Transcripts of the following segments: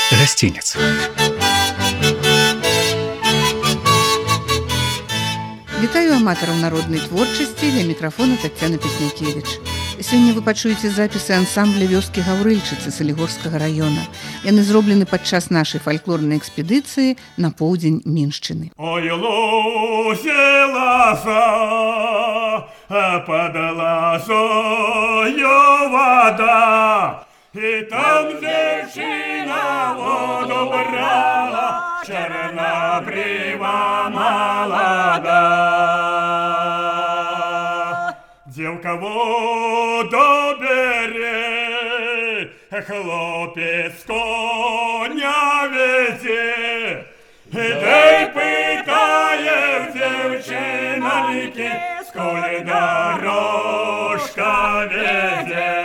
Гостиница. Вітаю аматараў народнай творчасці, ля мікрафона Таццяна Пяснякевіч. Сёння вы пачуеце запісы ансамбля вёскі Гаўрыльчыцы Салігорскага раёна. Яны зроблены падчас нашай фальклорнай экспедыцыі на поўдзень Міншчыны. Ой, лусілася пад ласою вода, і там дзяўчына воду брала, чорнобрива молода. Девка воду бере, хлопец коня везе, дай питає дівчина ліки, сколь дорожка веде.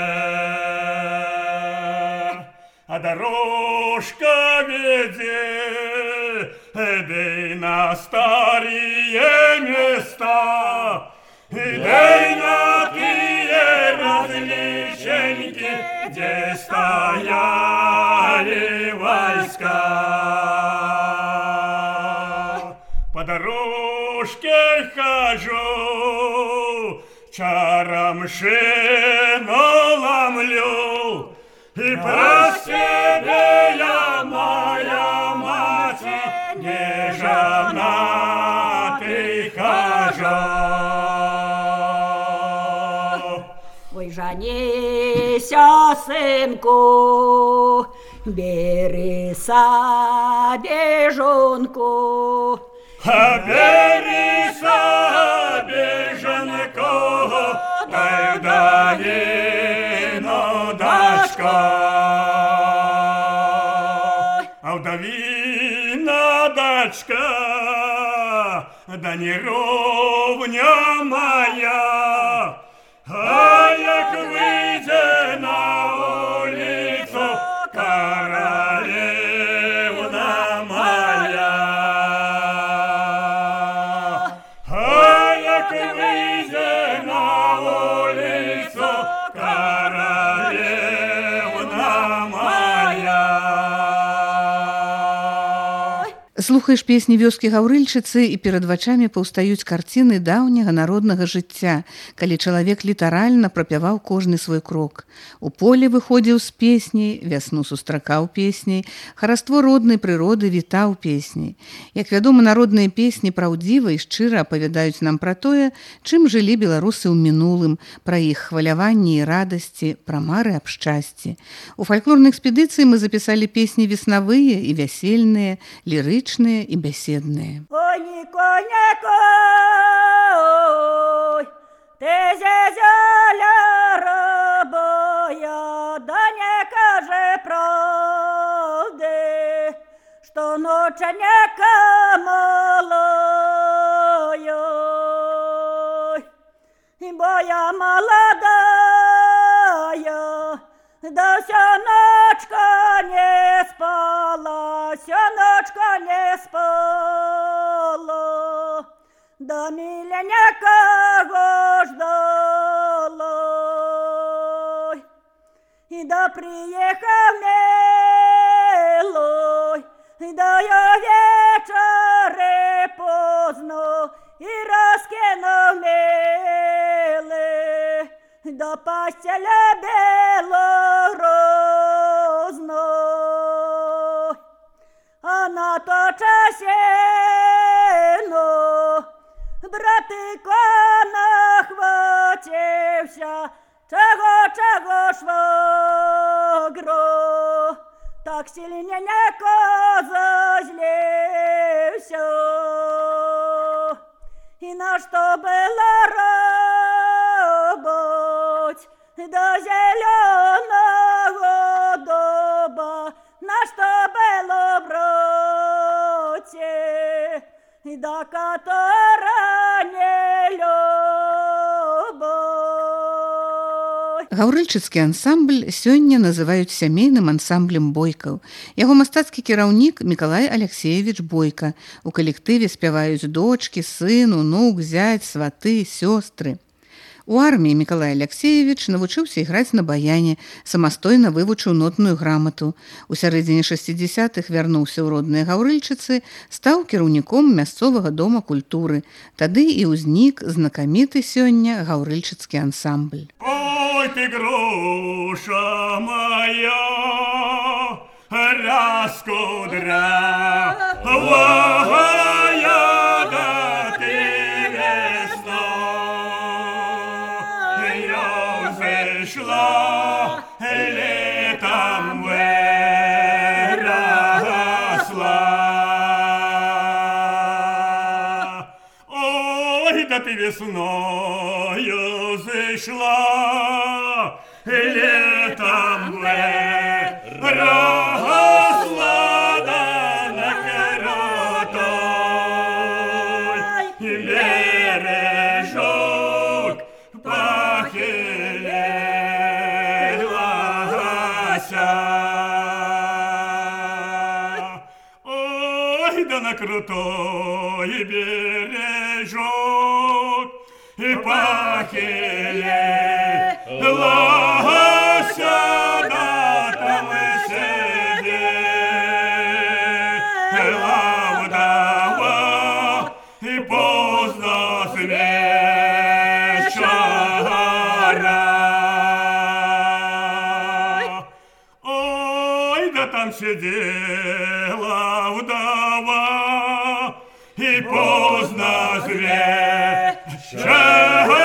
А дорожка веде, дай на старые места, дай на тие различеньки, где стояли войска. По дорожке хожу, чарамшину ломлю, и про себе я, моя мать, не женатый хожу. Ой, женися, сынку, бери собі жонку. Бери собі жонку, дай Давину дочку. А Давина дочка, да не ровня моя, а як вийде на улицу королевна моя, а як вийде на улицу королевна моя. Слухаеш песні вёскі Гаўрыльчыцы, і перад вачамі паўстаюць карціны даўняга народнага жыцця, калі чалавек літаральна прапяваў кожны свой крок. У поле выходзіў з песняй, вясну сустракаў песняй, хараство роднай прыроды вітаў песняй. Як вядома, народныя песні праўдзіва і шчыра апавядаюць нам пра тое, чым жылі беларусы ў мінулым, пра іх хваляванні і радасці, пра мары аб шчасці. У фальклорнай экспедыцыі мы запісалі песні веснавыя і вясельныя, лірычныя и беседные. Ой, конякой, ты зязяля рабая, да не кажи правды, что ноченека малая, ибо я молодая, да вся ночка не спала, вся ночка не спала, да миленька ждала, и да приехал милой, и да я вечере поздно, и раскинул милый, да постеля белорозной, а на то часину братико нахватився, чого швагро, так сильненько зазлівся, і на що было робить до зеленого дуба, на что было брате, до которого не любовь. Гаўрыльчыцкі ансамбль сёння называюць сямейным ансамблем бойкаў. Яго мастацкі кіраўнік Мікалай Алексеевич Бойка. У калектыве спяваюць дочкі, сын, унук, зять, сваты, сёстры. У арміі Мікалай Аляксеевіч навучыўся іграць на баяне, самастойна вывучыў нотную грамату. У сярэдзіне 60-х вярнуўся ў родныя Гаўрыльчыцы, стаў кіраўніком мясцовага дома культуры. Тады і ўзнік знакаміты сёння гаўрыльчыцкі ансамбль. Ой, ты груша моя, раскудрявая, да ты весна, я взошла, летом выросла. Ой, да ты весною взошла, летом выросла, да на крутой бережок похилилася. Ой, да на крутой бережок и похилилася, да там сидела вдова и поздно с вечера. Ой, да там сидела вдова и поздно с вечера.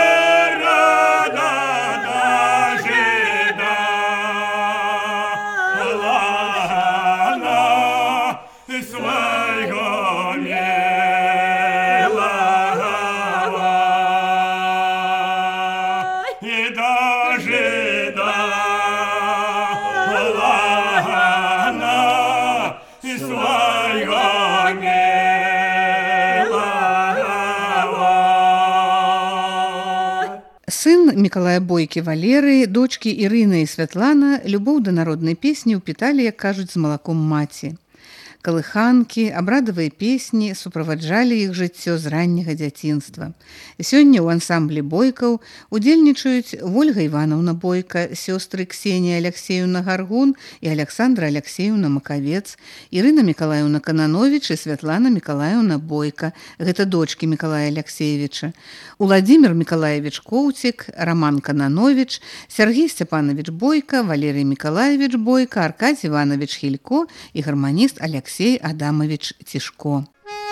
Сын Мікалая Бойкі Валеры, дочкі Ірына і Святлана любоў да народнай песні ўпіталі, як кажуць, з малаком маці. Калыханкі, абрадавыя песні суправаджалі іх жыццё з ранняга дзяцінства. Сёння ў ансамблі бойкаў удзельнічаюць Вольга Івановна Бойка, сёстры Ксенія Аляксеевна Гаргун і Аляксандра Аляксеевна Макавец, Ірына Мікалаевна Канановіч і Святлана Мікалаевна Бойка, гэта дочкі Мікалая Аляксеевіча, Уладзімір Мікалаевіч Коўцік, Раман Канановіч, Сергей Сцяпановіч Бойка, Валерый Мікалаевіч Бойка, Аркадзій Іванович Хілько і гарманіст Алексей Адамович Цішко.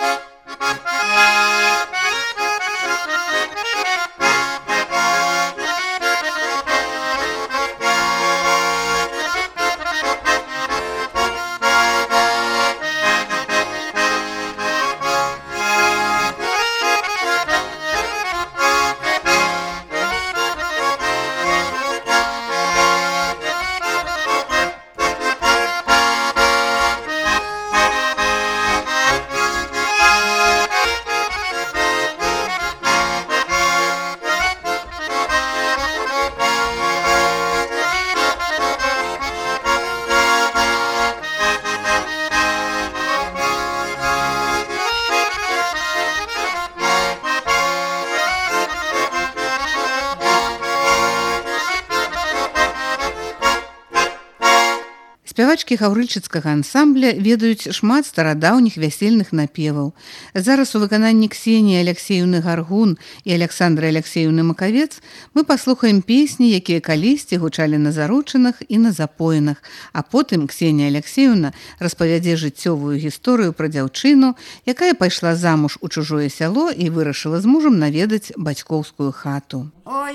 Спявачкі гаўрыльчыцкага ансамбля ведаюць шмат старадаўніх вясельных напеваў. Зараз у выкананні Ксеніі Аляксеевны Гаргун і Аляксандры Аляксеевны Макавец мы паслухаем песні, якія калісьці гучалі на заручынах і на запоінах, а потым Ксенія Аляксеевна распавядзе жыццёвую гісторыю пра дзяўчыну, якая пайшла замуж у чужое сяло і вырашыла з мужам наведаць бацькоўскую хату. Ой,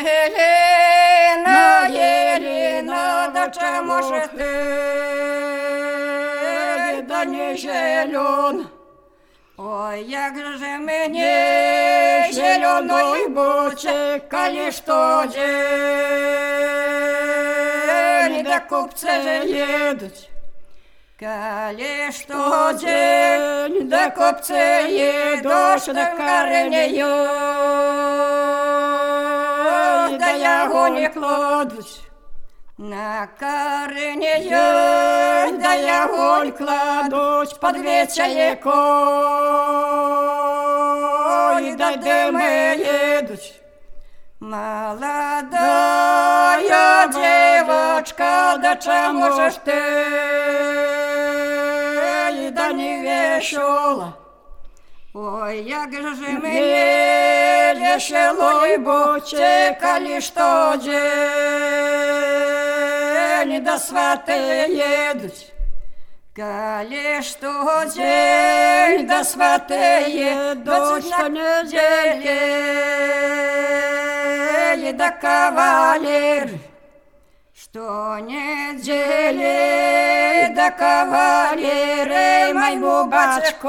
Елена, Елена, да чему же ты, да не зелен? Ой, як же мне зеленой бути, коли что день, да купцы едут. Коли что день, да купцы едут, да корнею. Да яго не кладуць на карнею, да яго не кладуць пад вечаяком, да дымы едуць Молодая девочка, да чему же ж ты, да не весело? Ой, як же мне весело и будьте, коли что день до сваты едут. Коли что день до сваты едут, что недели до кавалер. Что недели до кавалеры моему батюшку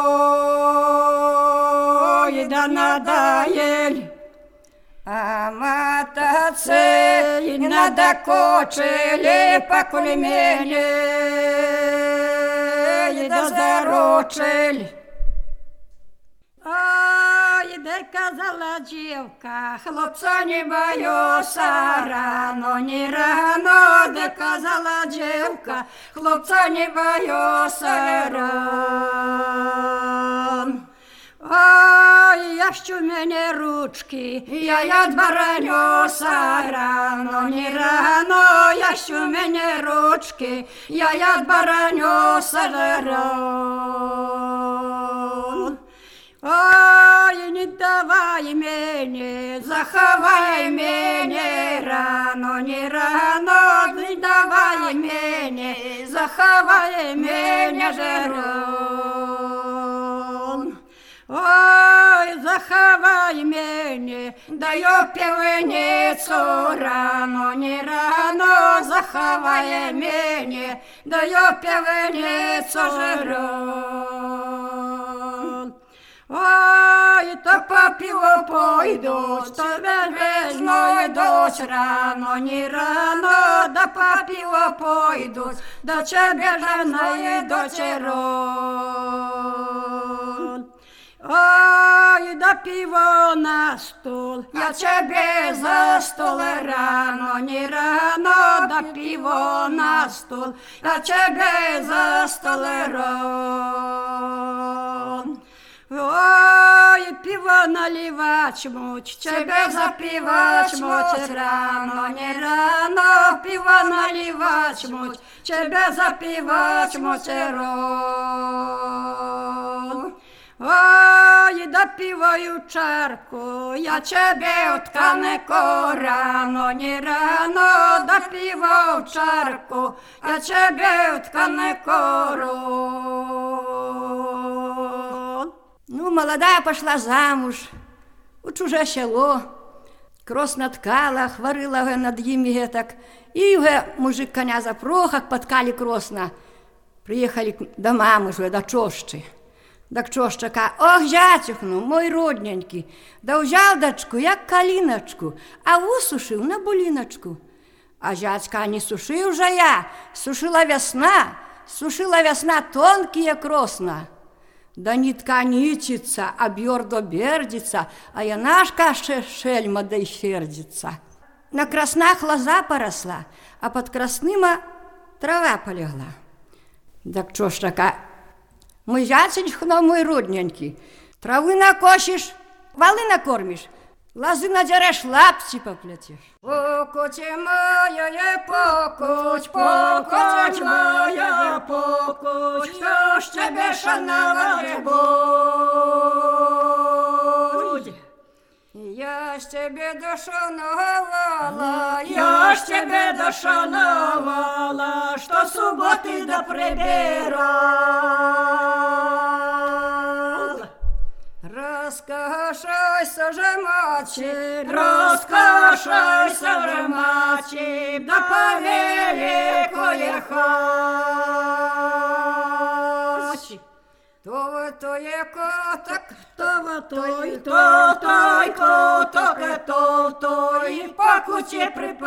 и да надоели. А мотаться и надокочили по кулемене и да зарочили. Ой, да казала девка, Хлопца не боюся рано, не рано, да казала девка, хлопца не боюся рано. ой, ящу мене ручки, Я баранюся рано, не рано, ящу мене ручки, я баранюся рано. ой, не давай мене, Заховай мене рано, не рано, не давай мене, заховай мене жарон. ой, заховай мене, Даю півницю рано, не рано, заховай мене, даю півницю жарон. ой, То по пиво пойдут, то везной дочь рано, не рано, да по пиво пойдут, до тебе жена и дочерон. ой, да пиво на стол, Я тебе за стол рано, не рано, да пиво на стол, я тебе за стол рано. ой, пиво наливать муть, Тебе запивать муть рано, не рано, пиво наливать муть, тебе запивать муть рано. ой, да пиваю чарку, Я тебе утканеко рано, не рано, да пиво в чарку, я тебе утканеко рано. Ну, молодая пошла замуж у чуже село, кросна ткала, хварила над їм так, і мужик коня запрохав, подкали кросна, приїхали до мами, до чощі. Так чоща каже, ох, зятюхну, мой родненький, да взяв дочку, як калиночку, а высушив на булиночку. А зятька не сушив же я, сушила весна тонкие кросна. Да нитка нитится, а бьордо бердится, а янашка шельма да и сердится. На краснах лоза поросла, а под красныма трава полегла. Так что ж такая, мой зятюшка, мой родненький, травы накосишь, валы накормишь, лозы надерешь, лапти поплетешь. Покуть моя, покуть, покуть моя, покуть, что ж тебе шановать будет? Я ж тебе дошановала, я ж тебе дошановала, что субботы да прибирала. Розкошайся же, мачі, розкошайся же, мачі, да по великої хачі. То є коток, той коток, той по куті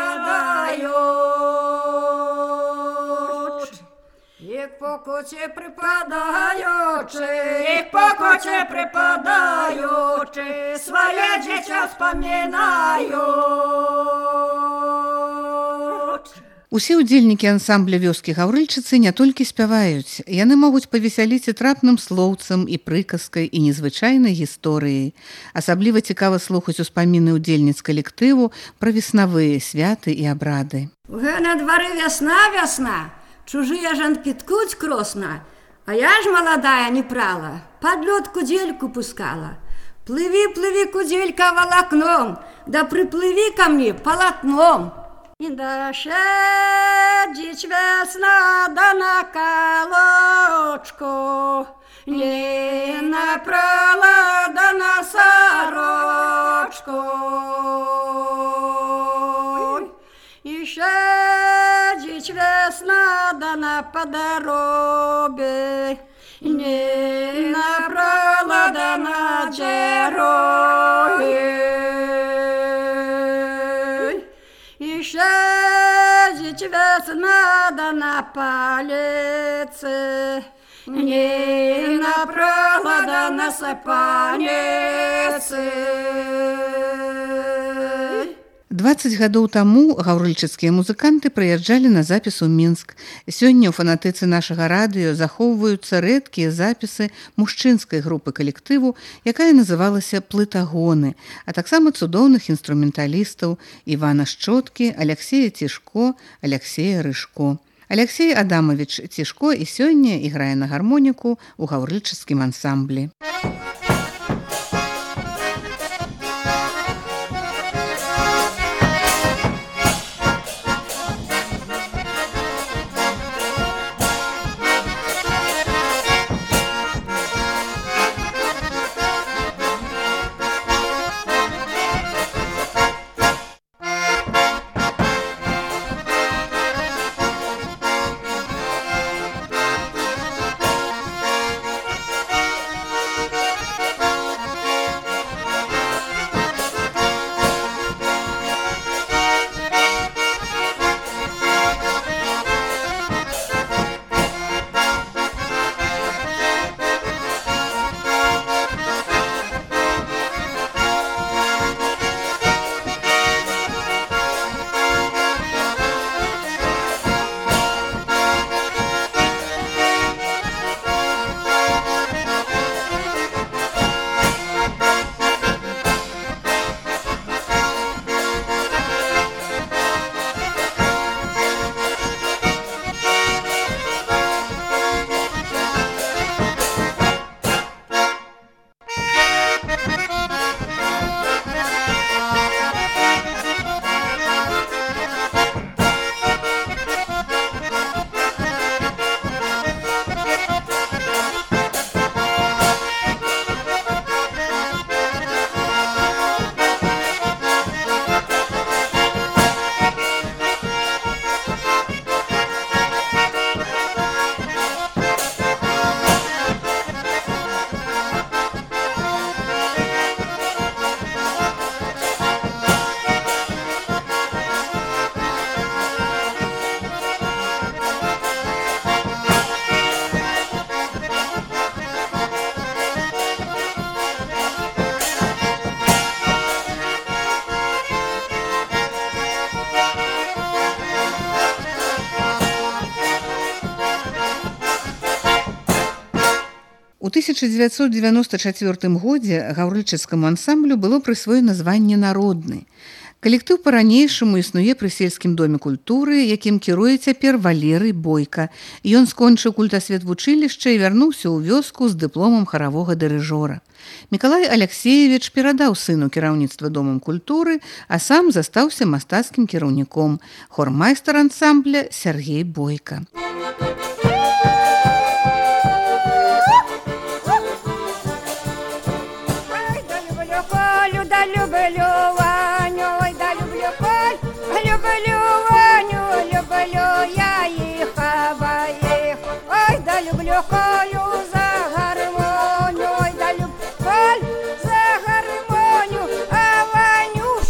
припадають. Як по куті припадаючи, як по куті припадаючи, своє дитя вспоминають. Усе ўдзельнікі ансамбля вёскі гаўрыльчыцы не толькі спяваюць, яны могуць павесяліць і трапным слоўцам, і прыказкай, і незвычайнай гісторыяй. Асабліва цікава слухаць успаміны ўдзельніц калектыву пра веснавыя святы і абрады. Уже на дворы весна, чужие жанки ткуть кросна, а я ж молодая не прала, под лед кудельку пускала. Плыви, плыви, куделька, волокном, да приплыви ко мне полотном. И да щадить весна, да на колочку, не напрала, да на сорочку. И щадить весна, да на подоробе, не напрала, да на дороге. И щадить весна, да на палице, не напрала, да на сапанице. 20 гадоў таму гаўрыльчыцкія музыканты прыязджалі на запіс у Мінск. Сёння ў фанатэцы нашага радыё захоўваюцца рэдкія запісы мужчынскай групы калектыву, якая называлася «Плытагоны», а таксама цудоўных інструменталістаў Івана Шчоткі, Аляксея Цішко, Аляксея Рыжко. Аляксей Адамавіч Цішко і сёння іграе на гармоніку ў гаўрыльчыцкім ансамблі. У 1994 годзе гаўрыльчыцкаму ансамблю было прысвоена званне «Народны». Калектыў па-ранейшаму існуе пры сельскім доме культуры, якім кіруе цяпер Валерый Бойка. Ён скончыў культасветвучылішча і вярнуўся ў вёску з дыпломам харавога дырыжора. Мікалай Аляксеевіч перадаў сыну кіраўніцтва домам культуры, а сам застаўся мастацкім кіраўніком. Хормайстар ансамбля Сергей Бойка.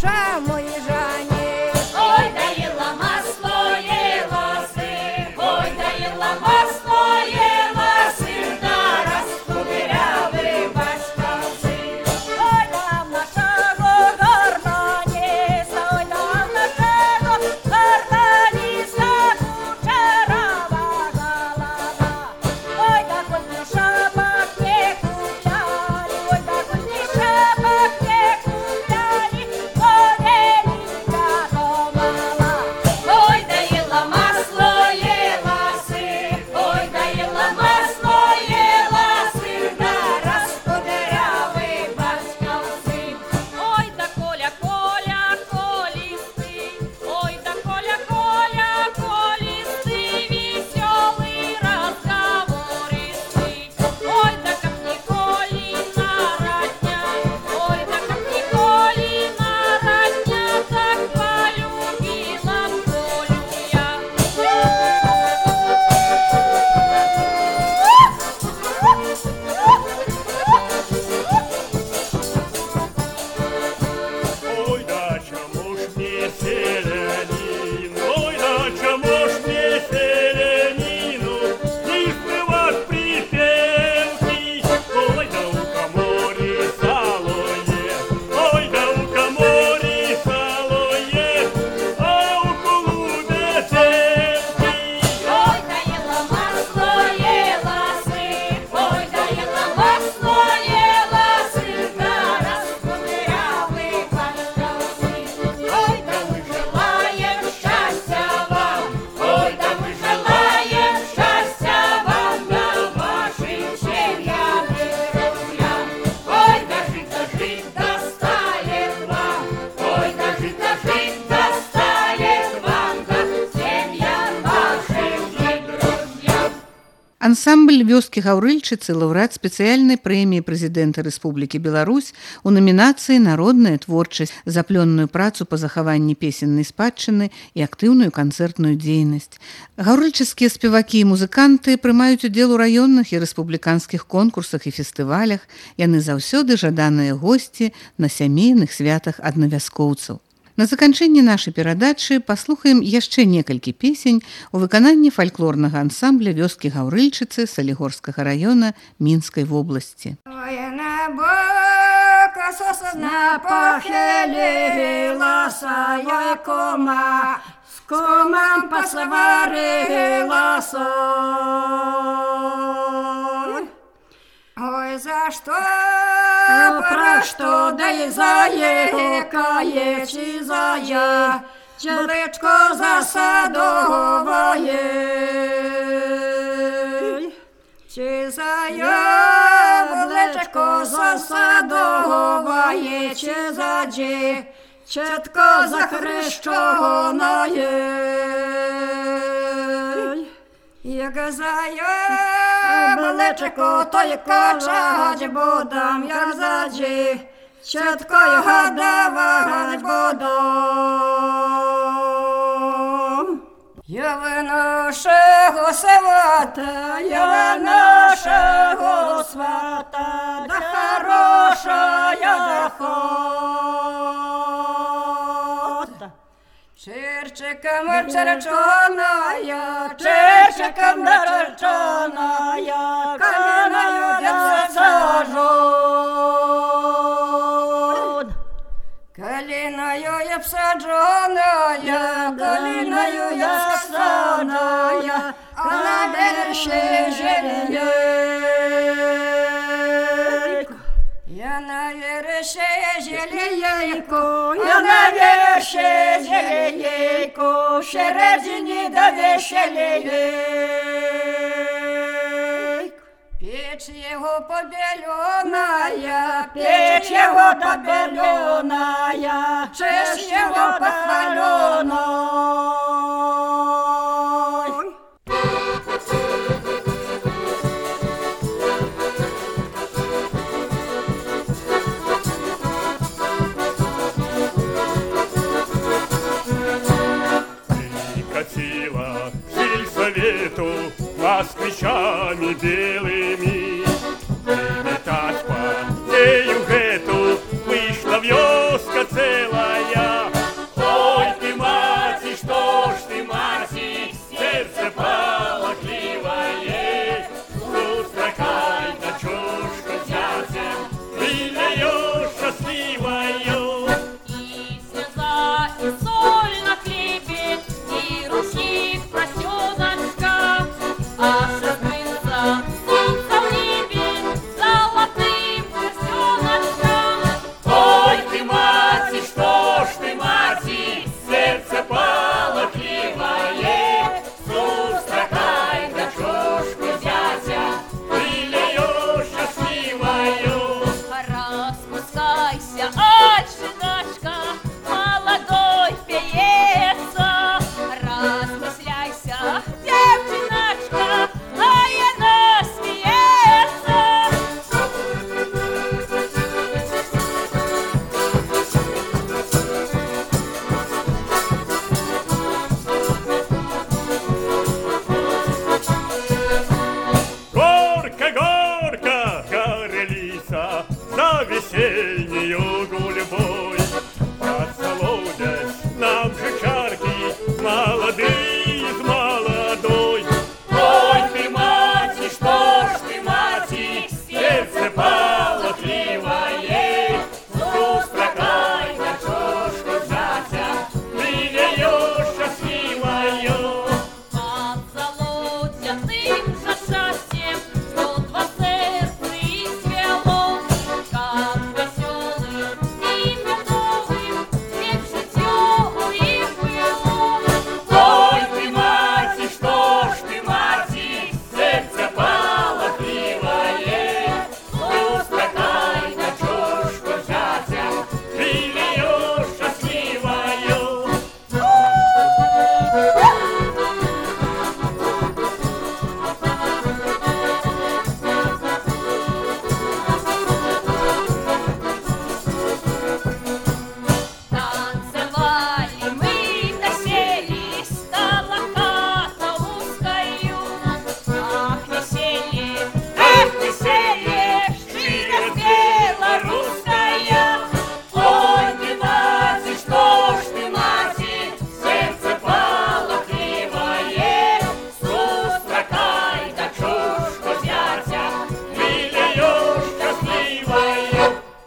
Ой, да їла масло, їла си, ой, Ансамбль вёскі Гаўрыльчыцы лаўрэат спецыяльнай прэміі прэзідэнта Рэспублікі Беларусь у намінацыі «Народная творчасць» за плённую працу па захаванні песеннай спадчыны і актыўную канцэртную дзейнасць. Гаўрыльчыцкія спевакі і музыканты прымаюць удзел у раённых і рэспубліканскіх конкурсах і фестывалях. Яны заўсёды жаданыя госці на сямейных святах аднавяскоўцаў. На заканчэнне нашай перадачы паслухаем яшчэ некалькі песень у выкананні фальклорнага ансамбля вёскі Гаўрыльчыцы Салігорскага раёна Мінскай вобласці. На бок сосна похилилася, я кома, с комом посварилася. Ой, за что, про что, да и заекает, чи за я, челечко засадовое. Чи за яблечко засадовое, чи за дівчатко захрещеное. Як за яблечко, то й качать будам, як за дівчатко й гадавать будам. Я ви нашого свата, я нашого свата, да хорошая охота. Черчиком черченая, черчиком нареченая, канаю я сажу. Калиною я всадженая, калиною я всадженая, а на верші желейку. Я на верші желейку, я на верші желейку, середині до веселейку. Печь его побеленная, печь его побеленная, честь его похваленной. Прикатила к сельсовету москвичами белыми. Привітать партію гету вийшла вёска целая. Ой ты, мати, что ж ты, мати, сердце полохливое. Устракай, дочушку взятем, ты для её счастливою. И слеза, и соль на хлебе, и рушник просёночка, а шагрынца солнца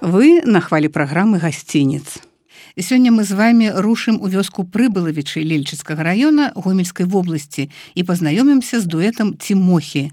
Вы на хвалі праграмы «Гасцінец». Сёння мы з вами рушым у вёску Прыбылавічы Лельчыцкага раёна Гомельскай вобласці і пазнаёмімся з дуэтам «Тімохі».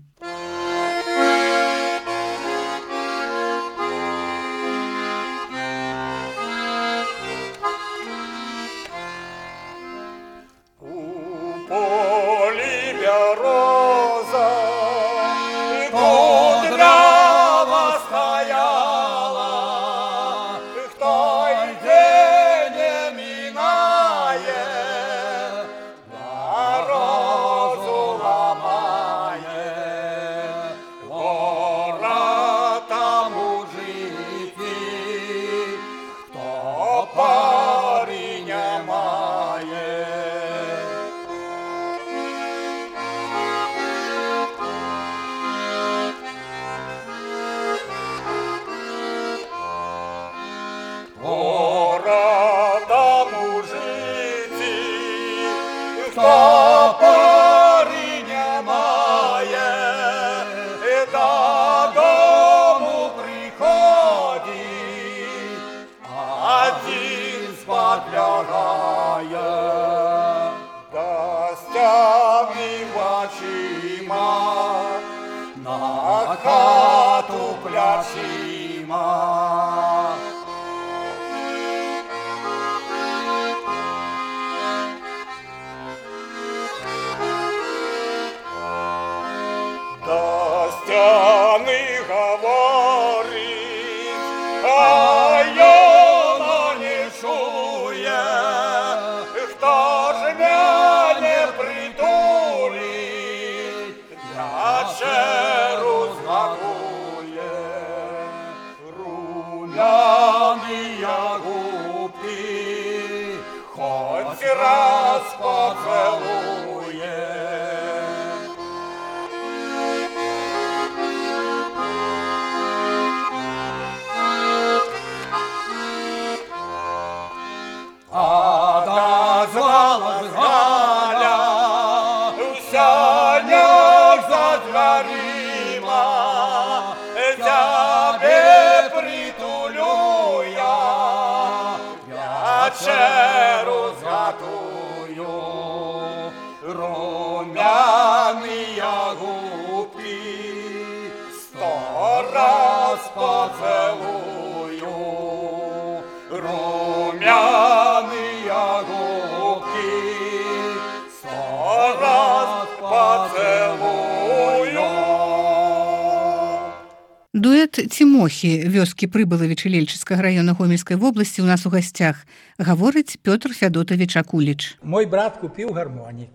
Дуэт «Тімохі» вёскі Прыбылавічы Лельчыцкага раёна Гомельскай вобласці у нас у гасцях. Гаворыць Пётр Фядотович Акуліч. Мой брат купил гармоник,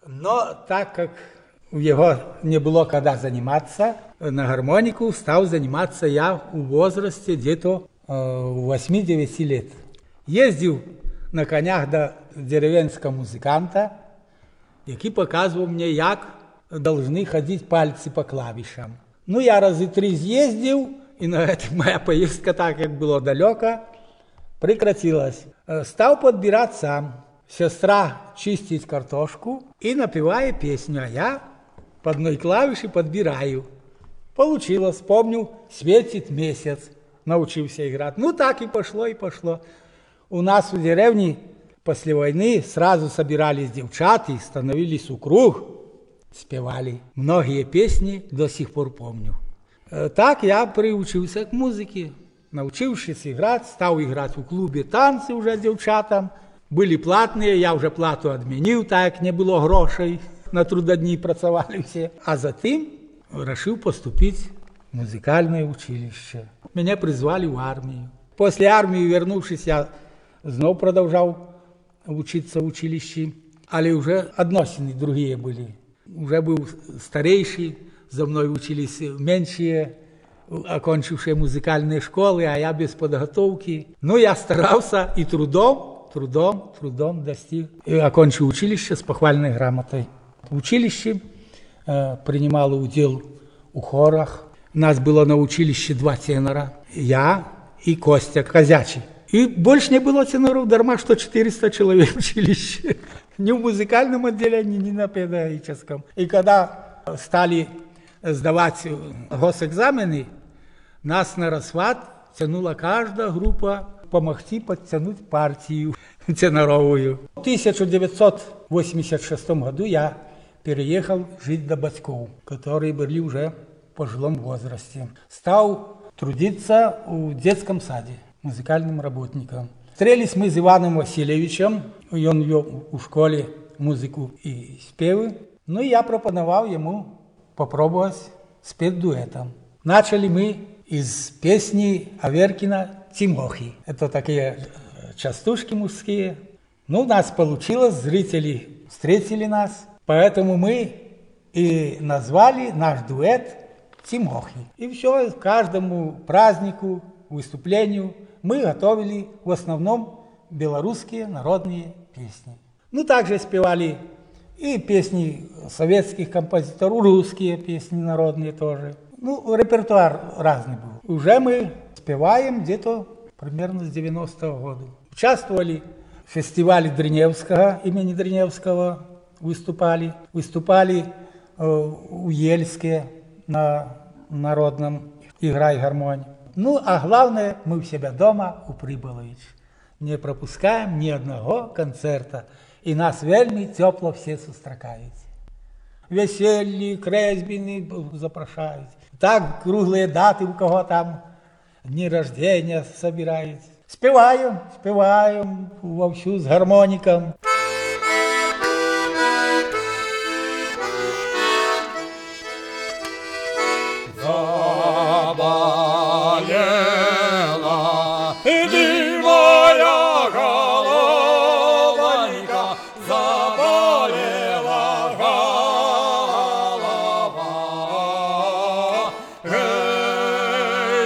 но так как у него не было когда заниматься, на гармонику стал заниматься я в возрасте где-то 8-9 лет. Ездил на конях до деревенского музыканта, який показывал мне, як должны ходить пальцы по клавишам. Ну, я разы 3 з'їздив, і на этом моя поездка, так як було далеко, прекратилась. Стал подбирать сам. Сестра чистит картошку и напевает песню, а я по одной клавише подбираю. Получилось, помню, «Светит месяц», научился играть. Ну, так и пошло, и пошло. У нас в деревне после войны сразу собирались девчата и становились у круг. Спевали. Многие песни до сих пор помню. Так я приучился к музыке. Научившись играть, стал играть в клубе танцы уже девчатам. Были платные, я уже плату отменил, так как не было грошей. На трудодни працевали все. А затем решил поступить в музыкальное училище. Меня призвали в армию. После армии, вернувшись, я снова продолжал учиться в училище. Але уже отношения другие были. Уже был старейший, за мной учились меньшие, окончившие музыкальные школы, а я без подготовки. Но я старался и трудом достиг. И окончил училище с похвальной грамотой. В училище принимал удел у хорах. У нас было на училище 2 тенора. Я и Костя Козячий. И больше не было теноров, дарма, что 400 человек в училище. Ни в музыкальном отделении, ни на педагогическом. И когда стали сдавать госэкзамены, нас на расхват тянула каждая группа помогти подтянуть партию теноровую. В 1986 году я переехал жить до батьков, которые были уже в пожилом возрасте. Стал трудиться в детском саде музыкальным работником. Встретились мы с Иваном Васильевичем, и он вел в школе музыку и спевы. Ну и я пропоновал ему попробовать спеть дуэтом. Начали мы из песни Аверкина «Тимохи». Это такие частушки мужские. Ну, у нас получилось, зрители встретили нас, поэтому мы и назвали наш дуэт «Тимохи». И все, к каждому празднику, выступлению мы готовили в основном белорусские народные песни. Ну, также спевали и песни советских композиторов, русские песни народные тоже. Ну, репертуар разный был. Уже мы спеваем где-то примерно с 90-го года. Участвовали в фестивале Дриневского, имени Дриневского выступали. Выступали у Ельске на народном «Играй гармонь». Ну, а главное, мы у себя дома у Приболович. Не пропускаем ни одного концерта. І нас вельми тепло всі зустрічають. Весельні, кресьбіни запрошують. Так, круглі дати, у кого там дні рождения собирають. Співаємо вовсю з гармоніком. Заболела ты моя головонька, заболела голова. Гей,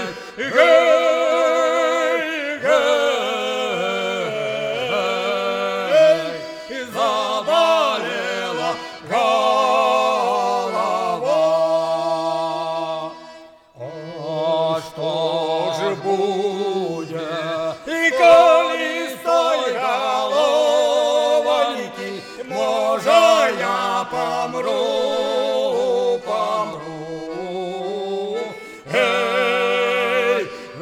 гей, гей, заболела голова. Что же будет, и коли с той головоньки, може я помру. Гей,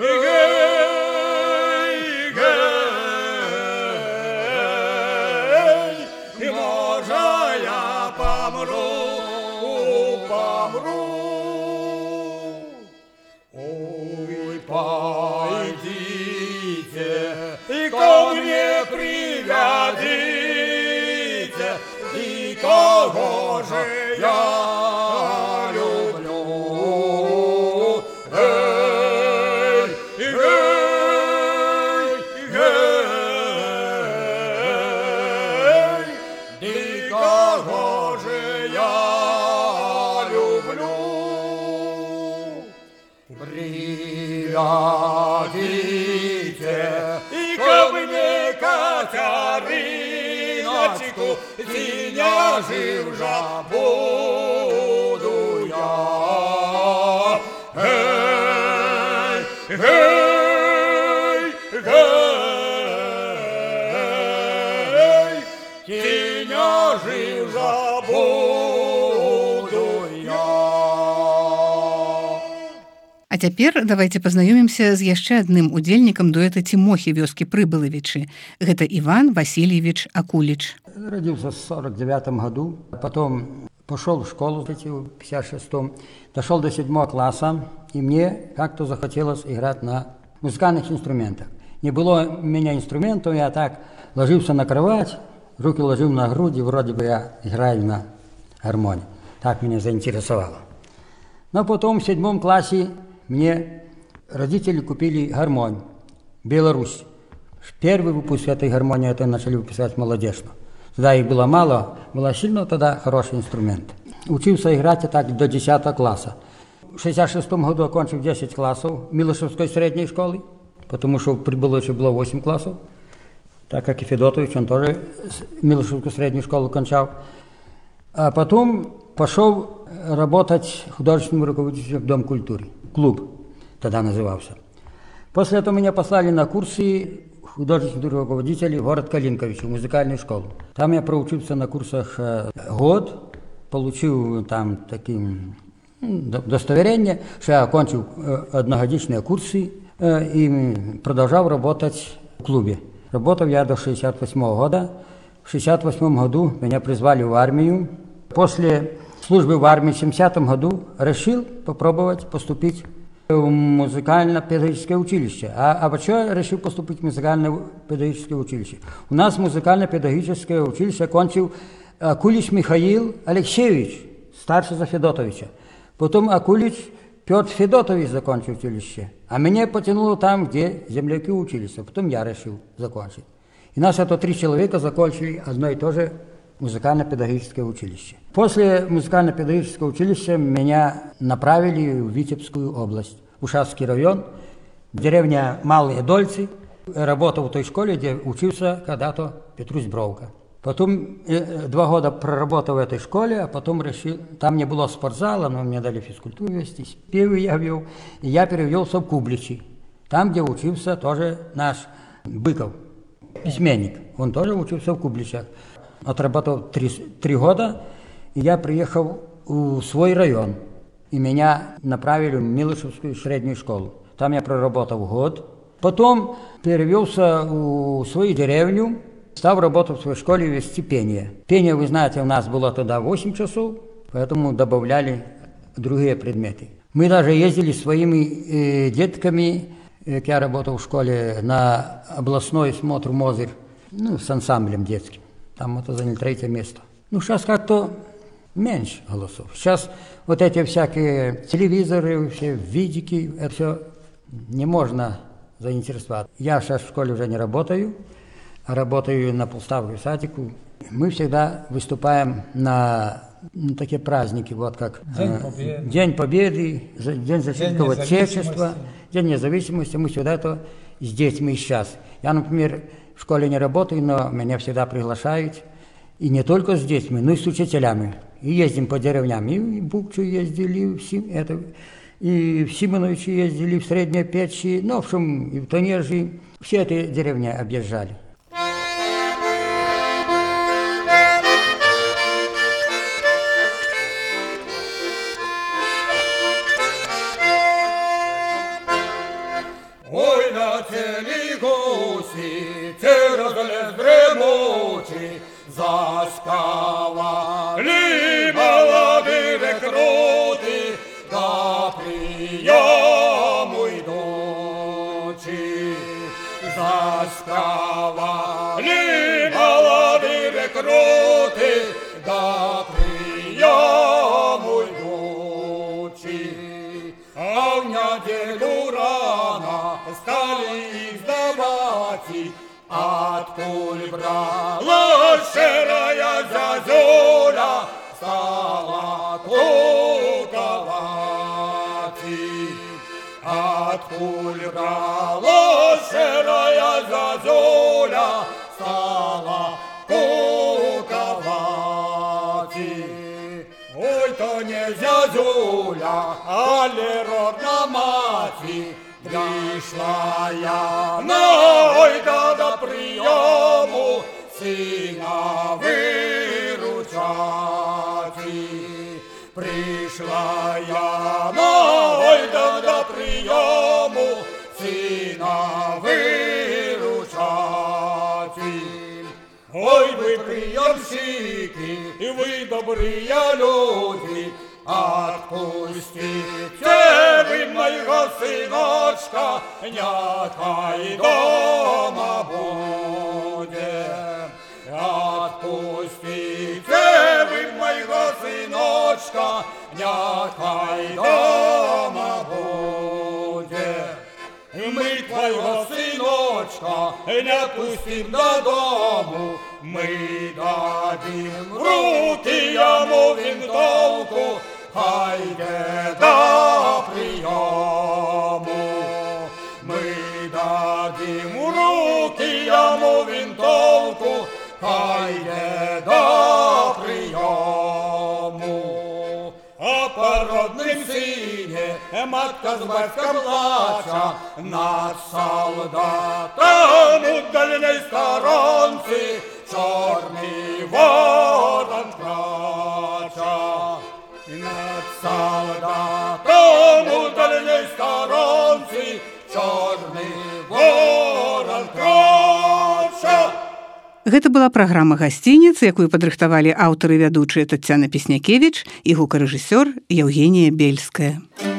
гей, гей, і може я помру. Ой, пойдите и ко мне приглядите, и кого же я люблю. Эй, эй, эй, и кого же я люблю. Приглядите и ко мне Катериночку, синя жив же буду я. Эй, эй, эй, синя жив же буду я. А цяпер давайте пазнаёмімся з яшчэ адным удзельнікам дуэта Тимохи вёскі Прыбылавічы. Гэта Иван Васильевич Акулич. Родился в 49 году, потом пошел в школу в 56-м, дошел до 7 класса, и мне как-то захотелось играть на музыкальных инструментах. Не было у меня инструментов, я так ложился на кровать, руки ложил на грудь, и вроде бы я играю на гармонии. Так меня заинтересовало. Но потом в 7 классе мне родители купили гармонь «Беларусь». Первый выпуск этой гармонии это начали выпускать молодежно. Тогда их было мало, было сильно тогда хороший инструмент. Учился играть так до 10 класса. В 66 году окончил 10 классов Милошевской средней школы, потому что в Прибыловиче было 8 классов, так как и Федотович, он тоже Милошевскую среднюю школу кончал. А потом пошел работать художественным руководителем в Дом культуры, клуб тогда назывался. После этого меня послали на курсы художественных руководителей в город Калинкович, в музыкальную школу. Там я проучился на курсах год, получил там таким удостоверение, что я окончил одногодичные курсы и продолжал работать в клубе. Работал я до 1968 года. В 1968 году меня призвали в армию. После службы в армии в 1970 году решил попробовать поступить в музыкально-педагогическое училище. А почему решил поступить в музыкально-педагогическое училище? У нас музыкально-педагогическое училище окончил Акулич Михаил Алексеевич, старший за Федотовича. Потом Акулич Петр Федотович закончил училище. А меня потянуло там, где земляки учились. А потом я решил закончить. И нас это 3 человека закончили одно и то же музыкально-педагогическое училище. После музыкально-педагогического училища меня направили в Витебскую область, в Ушакский район, деревня Малые Дольцы. Работал в той школе, где учился когда-то Петрусь Бровка. Потом 2 года проработал в этой школе, а потом решил, там не было спортзала, но мне дали физкультуру вести, певы я вел, и я перевелся в Кубличи, там, где учился тоже наш Быков, письменник, он тоже учился в Кубличах. Отработал 3 года, и я приехал в свой район, и меня направили в Милышевскую среднюю школу. Там я проработал год, потом перевелся в свою деревню, стал работать в своей школе вести пение. Пение, вы знаете, у нас было тогда 8 часов, поэтому добавляли другие предметы. Мы даже ездили своими детками, как я работал в школе, на областной смотр Мозырь, с ансамблем детским. Там это заняли 3 место. Сейчас как-то меньше голосов. Сейчас вот эти всякие телевизоры, все видики, это все не можно заинтересовать. Я сейчас в школе уже не работаю, а работаю на полставке садику. Мы всегда выступаем на такие праздники, вот как День Победы, День Защитного Отечества, День независимости. Мы всегда это с детьми сейчас. Я, например, в школе не работаю, но меня всегда приглашают. И не только с детьми, но и с учителями. И ездим по деревням. И в Букчу ездили, и в Симоновичи ездили, в Средней Печи, в общем, и в Тонежи. Все эти деревни объезжали. Ой, на телі гусі, ті розлез дремучі, заспівали молоді рекрути, до прийому йдучі. Заспівали молоді рекрути, до прийому йдучі. А в неділю рано стали їх здавати, от куль брала ширая зязюля, стала куковати. От куль брала ширая зязюля, стала куковати. Ой, то не зязюля, але родна маті, прийшла я на ойда до прийому сина виручати. Прийшла я на ойда до прийому сина виручати. Ой, ви прийомщики, і ви добрі люди, отпустите ви моего сыночка, нехай дома будет. Отпустите ви моего сыночка, нехай дома будет. Мы твоего сыночка не пустим додому, мы дадим в руки ему винтовку, хайде до приему. Мы дадим в руки ему винтовку, хайде до приему. А по родным сыне матка с батьком плача, над солдатом у дальней сторонці чорний ворон крача. Над солдатом у дальней сторонці чорний Гэта была праграма «Гасцініц», якую падрыхтавалі аўтары і вядучыя Таццяна Песнякевіч і гукарэжысёр Евгения Бельская.